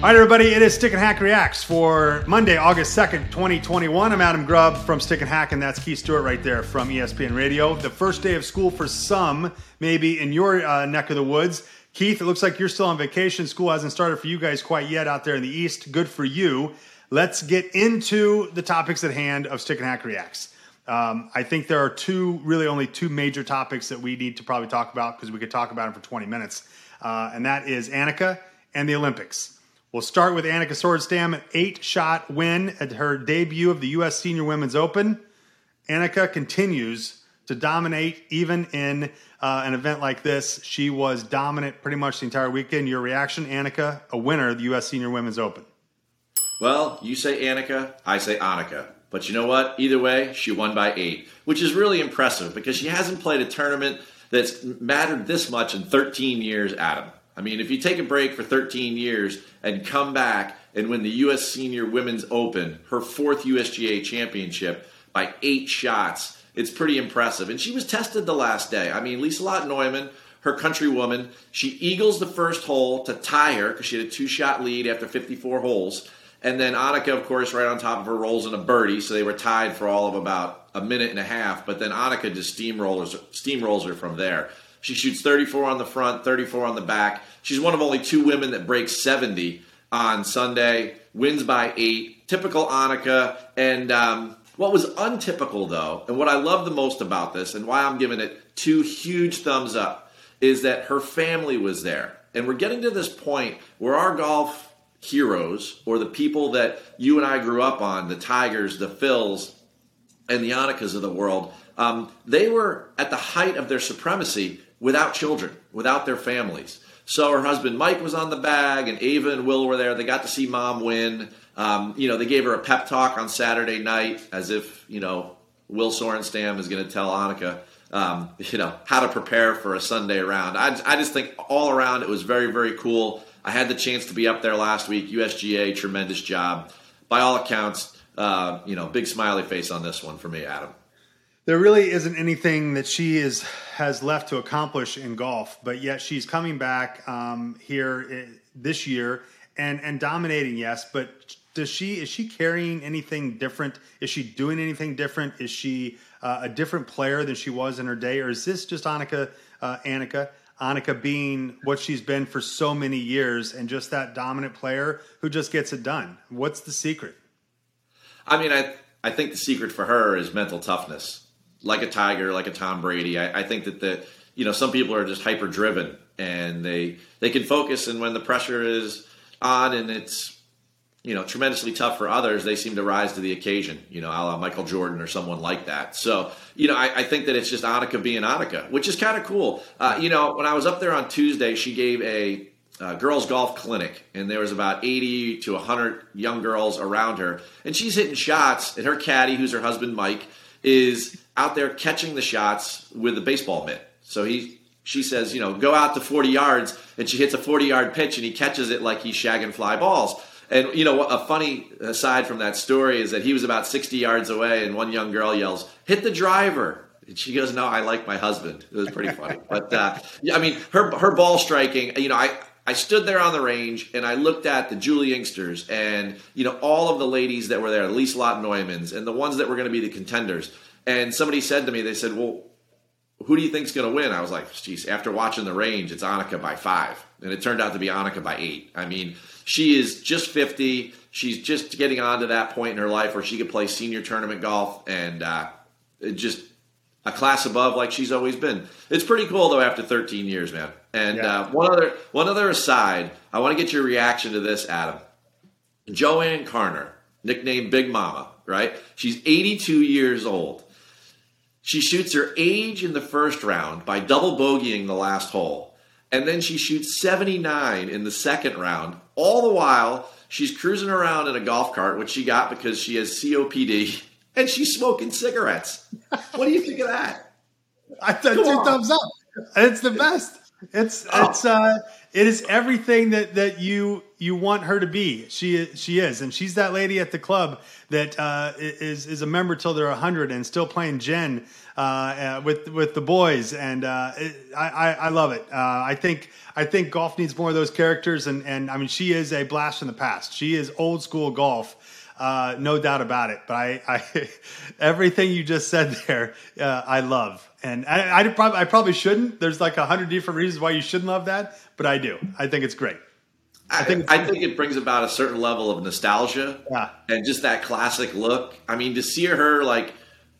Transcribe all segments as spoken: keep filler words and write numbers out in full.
All right, everybody, it is Stick and Hack Reacts for Monday, August second, twenty twenty-one. I'm Adam Grubb from Stick and Hack, and that's Keith Stewart right there from E S P N Radio. The first day of school for some, maybe in your uh, neck of the woods. Keith, it looks like you're still on vacation. School hasn't started for you guys quite yet out there in the East. Good for you. Let's get into the topics at hand of Stick and Hack Reacts. Um, I think there are two, really only two major topics that we need to probably talk about because we could talk about them for twenty minutes, uh, and that is Annika and the Olympics. We'll start with Annika Sorenstam, an eight-shot win at her debut of the U S Senior Women's Open. Annika continues to dominate even in uh, an event like this. She was dominant pretty much the entire weekend. Your reaction, Annika, a winner of the U S Senior Women's Open. Well, you say Annika, I say Annika. But you know what? Either way, she won by eight, which is really impressive because she hasn't played a tournament that's mattered this much in thirteen years, Adam. I mean, if you take a break for thirteen years and come back and win the U S Senior Women's Open, her fourth U S G A championship, by eight shots, it's pretty impressive. And she was tested the last day. I mean, Lieselot Neumann, her countrywoman, she eagles the first hole to tie her because she had a two-shot lead after fifty-four holes. And then Annika, of course, right on top of her, rolls in a birdie, so they were tied for all of about a minute and a half. But then Annika just steamrolls, steamrolls her from there. She shoots thirty-four on the front, thirty-four on the back. She's one of only two women that breaks seventy on Sunday, wins by eight. Typical Annika. And um, what was untypical, though, and what I love the most about this, and why I'm giving it two huge thumbs up, is that her family was there. And we're getting to this point where our golf heroes, or the people that you and I grew up on, the Tigers, the Phils, and the Annikas of the world, um, they were at the height of their supremacy without children, without their families. So her husband Mike was on the bag, and Ava and Will were there. They got to see Mom win. Um, you know, they gave her a pep talk on Saturday night, as if, you know, Will Sorenstam is going to tell Annika, um, you know, how to prepare for a Sunday round. I, I just think all around it was very, very cool. I had the chance to be up there last week. U S G A, tremendous job. By all accounts, uh, you know, big smiley face on this one for me, Adam. There really isn't anything that she is has left to accomplish in golf, but yet she's coming back um, here this year and and dominating. Yes, but does she is she carrying anything different? Is she doing anything different? Is she uh, a different player than she was in her day, or is this just Annika? Uh, Annika, Annika being what she's been for so many years, and just that dominant player who just gets it done? What's the secret? I mean, I I think the secret for her is mental toughness. Like a Tiger, like a Tom Brady. I, I think that the you know some people are just hyper driven and they they can focus, and when the pressure is on and it's you know tremendously tough for others, they seem to rise to the occasion. You know, a la Michael Jordan or someone like that. So you know, I, I think that it's just Annika being Annika, which is kind of cool. Uh, you know, when I was up there on Tuesday, she gave a uh, girls golf clinic, and there was about eighty to one hundred young girls around her, and she's hitting shots, and her caddy, who's her husband Mike, is out there catching the shots with a baseball mitt. So he, she says, you know, go out to forty yards, and she hits a forty-yard pitch, and he catches it like he's shagging fly balls. And, you know, a funny aside from that story is that he was about sixty yards away, and one young girl yells, hit the driver. And she goes, no, I like my husband. It was pretty funny. But, uh, yeah, I mean, her her ball striking, you know, I, I stood there on the range, and I looked at the Julie Inksters and, you know, all of the ladies that were there, Lieselot Neumanns, and the ones that were going to be the contenders. And somebody said to me, they said, well, who do you think's going to win? I was like, geez, after watching the range, it's Annika by five. And it turned out to be Annika by eight. I mean, she is just fifty. She's just getting on to that point in her life where she could play senior tournament golf, and uh, it just a class above like she's always been. It's pretty cool, though, after thirteen years, man. And yeah. uh, one other one other aside, I want to get your reaction to this, Adam. Joanne Carner, nicknamed Big Mama, right? She's eighty-two years old. She shoots her age in the first round by double bogeying the last hole. And then she shoots seventy-nine in the second round. All the while, she's cruising around in a golf cart, which she got because she has C O P D, and she's smoking cigarettes. What do you think of that? I thought two on. thumbs up. It's the best. It's oh. it's uh it is everything that that you you want her to be. She she is, and she's that lady at the club that uh, is is a member till they're a hundred and still playing Jen uh, uh, with with the boys, and uh, it, I, I I love it. Uh, I think I think golf needs more of those characters, and and I mean she is a blast from the past. She is old school golf. Uh, no doubt about it. But I, I everything you just said there, uh, I love. And I, I, probably, I probably shouldn't. There's like a hundred different reasons why you shouldn't love that, but I do. I think it's great. I think, I think it brings about a certain level of nostalgia yeah. and just that classic look. I mean, to see her like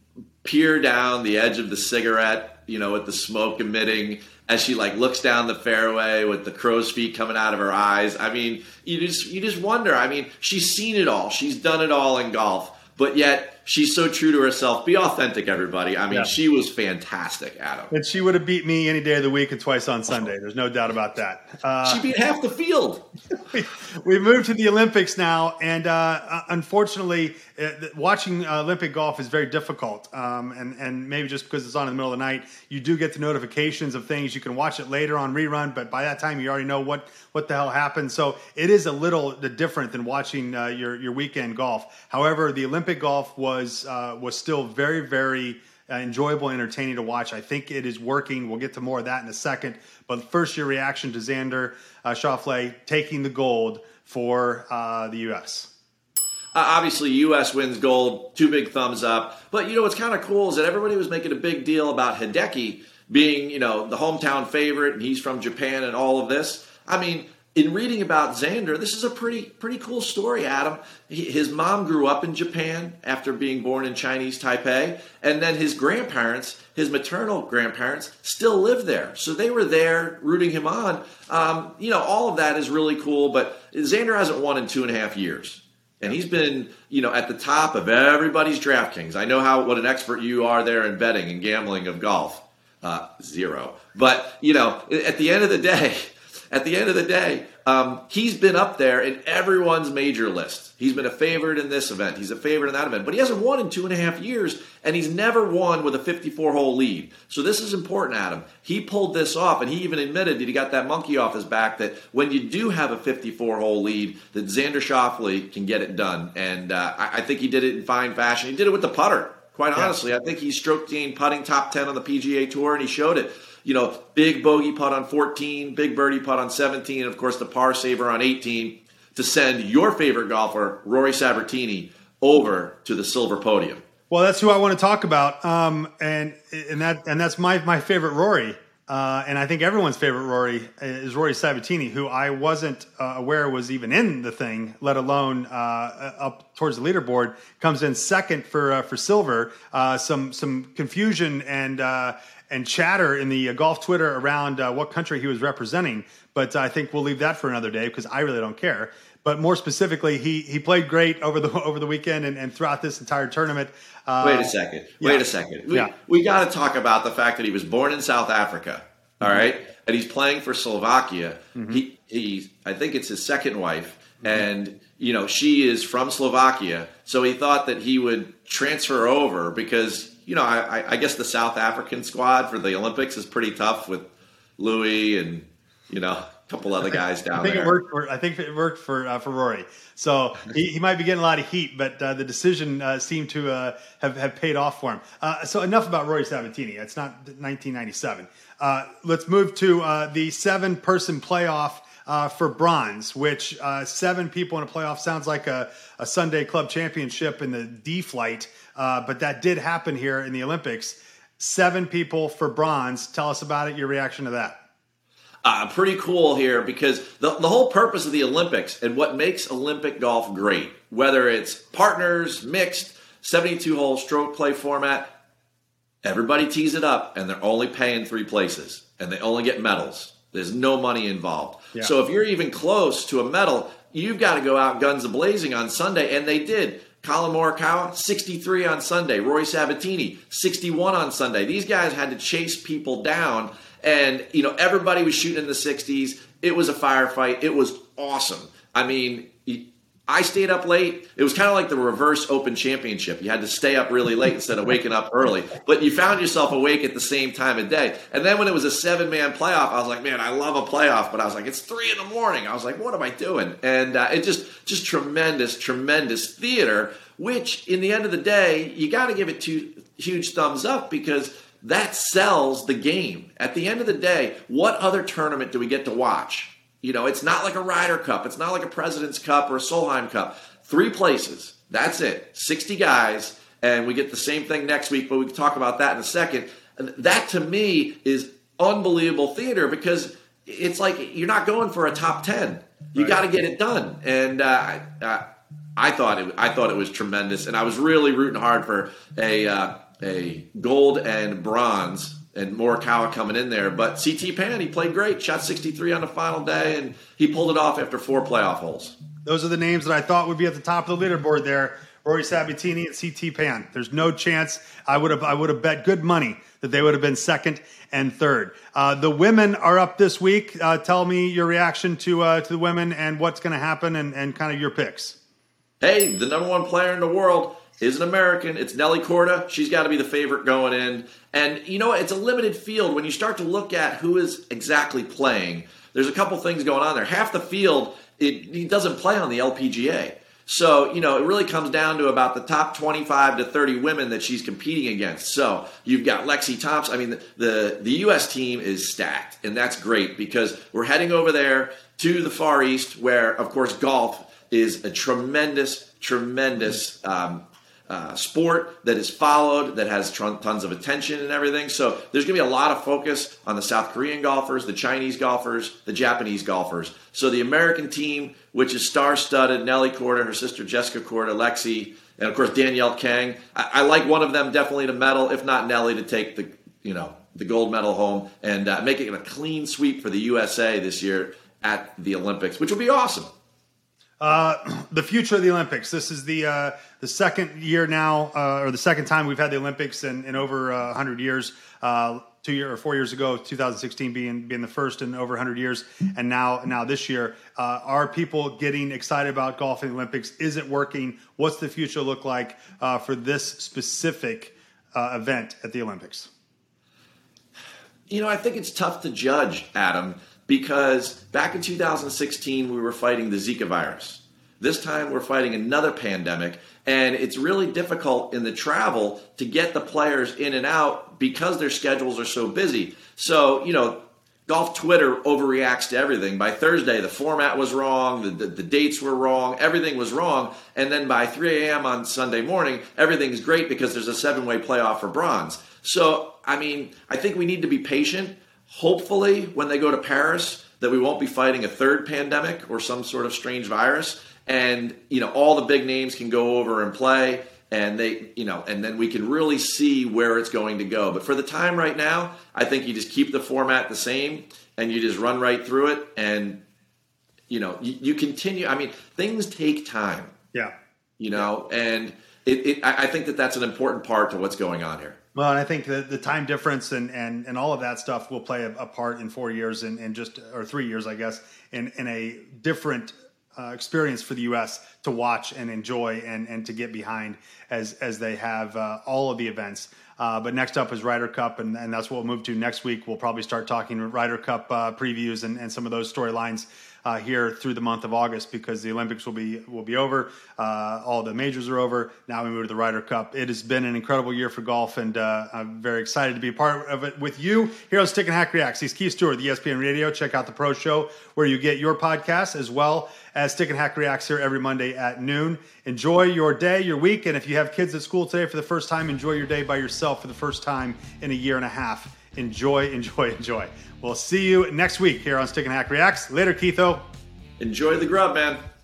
peer down the edge of the cigarette, you know, with the smoke emitting as she like looks down the fairway with the crow's feet coming out of her eyes. I mean, you just you just wonder. I mean, she's seen it all. She's done it all in golf, but yet she's so true to herself. Be authentic, everybody. I mean, yeah. she was fantastic, Adam. And she would have beat me any day of the week and twice on Sunday. There's no doubt about that. Uh, she beat half the field. we, we moved to the Olympics now, and uh, unfortunately, uh, watching uh, Olympic golf is very difficult. Um, and, and maybe just because it's on in the middle of the night, you do get the notifications of things. You can watch it later on rerun, but by that time, you already know what, what the hell happened. So it is a little different than watching uh, your, your weekend golf. However, the Olympic golf was was uh, was still very, very uh, enjoyable and entertaining to watch. I think it is working. We'll get to more of that in a second. But first, your reaction to Xander uh, Schauffele taking the gold for uh, the U S. Uh, obviously, U S wins gold, two big thumbs up. But, you know, what's kind of cool is that everybody was making a big deal about Hideki being, you know, the hometown favorite, and he's from Japan and all of this. I mean, in reading about Xander, this is a pretty pretty cool story, Adam. He, his mom grew up in Japan after being born in Chinese Taipei, and then his grandparents, his maternal grandparents, still live there. So they were there rooting him on. Um, you know, all of that is really cool, but Xander hasn't won in two and a half years. And he's been, you know, at the top of everybody's DraftKings. I know how what an expert you are there in betting and gambling of golf. Uh, zero. But, you know, at the end of the day... At the end of the day, um, he's been up there in everyone's major list. He's been a favorite in this event. He's a favorite in that event. But he hasn't won in two and a half years, and he's never won with a fifty-four hole lead. So this is important, Adam. He pulled this off, and he even admitted that he got that monkey off his back, that when you do have a fifty-four hole lead, that Xander Schauffele can get it done. And uh, I, I think he did it in fine fashion. He did it with the putter. Quite honestly, yeah. I think he stroke gained putting top ten on the P G A Tour, and he showed it. You know, big bogey putt on fourteen, big birdie putt on seventeen, and of course the par saver on eighteen to send your favorite golfer, Rory Sabbatini, over to the silver podium. Well, that's who I want to talk about, um, and and that and that's my my favorite Rory, uh, and I think everyone's favorite Rory is Rory Sabbatini, who I wasn't uh, aware was even in the thing, let alone uh, up towards the leaderboard. Comes in second for uh, for silver. Uh, some some confusion and. Uh, and chatter in the uh, golf Twitter around uh, what country he was representing. But uh, I think we'll leave that for another day because I really don't care. But more specifically, he he played great over the over the weekend and, and throughout this entire tournament. Uh, Wait a second. Wait yeah. a second. We, yeah. we got to talk about the fact that he was born in South Africa, all mm-hmm. right? And he's playing for Slovakia. Mm-hmm. He, he, I think it's his second wife. Mm-hmm. And, you know, she is from Slovakia. So he thought that he would transfer over because... You know, I, I guess the South African squad for the Olympics is pretty tough with Louis and, you know, a couple other guys down I think there. It worked for, I think it worked for uh, for Rory. So he, he might be getting a lot of heat, but uh, the decision uh, seemed to uh, have, have paid off for him. Uh, so enough about Rory Sabbatini. It's not nineteen ninety-seven. Uh, let's move to uh, the seven-person playoff Uh, for bronze, which uh, seven people in a playoff sounds like a, a Sunday club championship in the D flight, uh, but that did happen here in the Olympics. Seven people for bronze. Tell us about it, your reaction to that. Uh, pretty cool here because the, the whole purpose of the Olympics and what makes Olympic golf great, whether it's partners, mixed, seventy-two hole stroke play format, everybody tees it up and they're only paying three places and they only get medals. There's no money involved. Yeah. So if you're even close to a medal, you've got to go out guns a-blazing on Sunday, and they did. Colin Morikawa, sixty-three on Sunday. Rory Sabbatini, sixty-one on Sunday. These guys had to chase people down, and you know everybody was shooting in the sixties. It was a firefight. It was awesome. I mean, I stayed up late. It was kind of like the reverse Open Championship. You had to stay up really late instead of waking up early. But you found yourself awake at the same time of day. And then when it was a seven-man playoff, I was like, man, I love a playoff. But I was like, it's three in the morning. I was like, what am I doing? And uh, it just, just tremendous, tremendous theater, which in the end of the day, you got to give it two huge thumbs up because that sells the game. At the end of the day, what other tournament do we get to watch? You know, it's not like a Ryder Cup. It's not like a President's Cup or a Solheim Cup. Three places. That's it. sixty guys. And we get the same thing next week, but we can talk about that in a second. That, to me, is unbelievable theater because it's like you're not going for a top ten. You right. got to get it done. And uh, I, I thought it. I thought it was tremendous, and I was really rooting hard for a uh, a gold and bronze. And Morikawa coming in there. But C T Pan, he played great. Shot sixty-three on the final day, and he pulled it off after four playoff holes. Those are the names that I thought would be at the top of the leaderboard there. Rory Sabatini and C T Pan. There's no chance. I would have I would have bet good money that they would have been second and third. Uh, the women are up this week. Uh, tell me your reaction to uh, to the women and what's going to happen and, and kind of your picks. Hey, the number one player in the world is an American. It's Nelly Korda. She's got to be the favorite going in. And, you know, it's a limited field. When you start to look at who is exactly playing, there's a couple things going on there. Half the field, it, it doesn't play on the L P G A. So, you know, it really comes down to about the top twenty-five to thirty women that she's competing against. So you've got Lexi Thompson. I mean, the, the, the U S team is stacked, and that's great because we're heading over there to the Far East where, of course, golf is a tremendous, tremendous um Uh, sport that is followed, that has tr- tons of attention and everything. So there's going to be a lot of focus on the South Korean golfers, the Chinese golfers, the Japanese golfers. So the American team, which is star-studded, Nelly Korda, her sister Jessica Korda, Lexi, and of course Danielle Kang. I, I like one of them definitely to medal, if not Nelly, to take the you know the gold medal home and uh, make it a clean sweep for the U S A this year at the Olympics, which will be awesome. Uh, the future of the Olympics. This is the uh, the second year now, uh, or the second time we've had the Olympics in, in over uh, one hundred years. Uh, two year or four years ago, two thousand sixteen being being the first in over one hundred years, and now now this year. Uh, are people getting excited about golf in the Olympics? Is it working? What's the future look like uh, for this specific uh, event at the Olympics? You know, I think it's tough to judge, Adam. Because back in two thousand sixteen, we were fighting the Zika virus. This time, we're fighting another pandemic, and it's really difficult in the travel to get the players in and out because their schedules are so busy. So, you know, golf Twitter overreacts to everything. By Thursday, the format was wrong, the, the, the dates were wrong, everything was wrong, and then by three a.m. on Sunday morning, everything's great because there's a seven-way playoff for bronze. So, I mean, I think we need to be patient. Hopefully, when they go to Paris, that we won't be fighting a third pandemic or some sort of strange virus, and you know all the big names can go over and play, and they, you know, and then we can really see where it's going to go. But for the time right now, I think you just keep the format the same, and you just run right through it, and you know, you, you continue. I mean, things take time. Yeah, you know, and it, it, I think that that's an important part to what's going on here. Well, and I think the, the time difference and, and, and all of that stuff will play a, a part in four years and, and just or three years, I guess, in, in a different uh, experience for the U S to watch and enjoy and, and to get behind as as they have uh, all of the events. Uh, but next up is Ryder Cup, and, and that's what we'll move to next week. We'll probably start talking Ryder Cup uh, previews and, and some of those storylines uh, here through the month of August because the Olympics will be will be over. Uh, all the majors are over. Now we move to the Ryder Cup. It has been an incredible year for golf, and uh, I'm very excited to be a part of it with you here on Stick and Hack Reacts. He's Keith Stewart, the E S P N Radio. Check out the Pro Show where you get your podcasts as well as Stick and Hack Reacts here every Monday at noon. Enjoy your day, your week, and if you have kids at school today for the first time, enjoy your day by yourself for the first time in a year and a half. Enjoy, enjoy, enjoy. We'll see you next week here on Stick and Hack Reacts. Later, Keitho. Enjoy the grub, man.